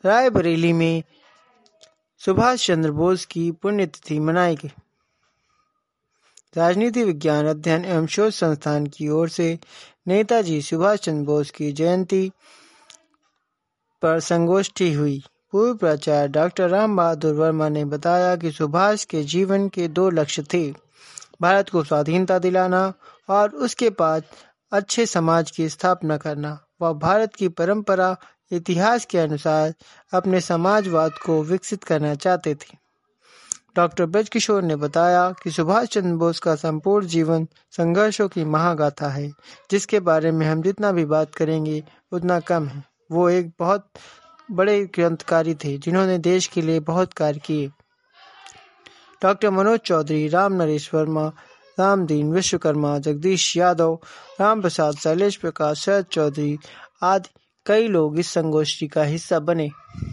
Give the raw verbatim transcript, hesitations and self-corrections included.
रायबरेली में सुभाष चंद्र बोस की पुण्यतिथि मनाई गई। राजनीति विज्ञान अध्ययन एवं शोध संस्थान की ओर से नेताजी सुभाष चंद्र बोस की जयंती पर संगोष्ठी हुई। पूर्व प्राचार्य डॉक्टर राम बहादुर वर्मा ने बताया कि सुभाष के जीवन के दो लक्ष्य थे, भारत को स्वाधीनता दिलाना और उसके बाद अच्छे समाज की स्थापना करना। वह भारत की परंपरा इतिहास के अनुसार अपने समाजवाद को विकसित करना चाहते थे। डॉक्टर ब्रजकिशोर ने बताया कि सुभाष चंद्र बोस का संपूर्ण जीवन संघर्षों की महागाथा है, जिसके बारे में हम जितना भी बात करेंगे उतना कम है। वो एक बहुत बड़े क्रांतिकारी थे जिन्होंने देश के लिए बहुत कार्य किए। डॉक्टर मनोज चौधरी, राम नरेश वर्मा, रामदीन विश्वकर्मा, जगदीश यादव, राम प्रसाद, शैलेश प्रकाश, शरद चौधरी आदि कई लोग इस संगोष्ठी का हिस्सा बने।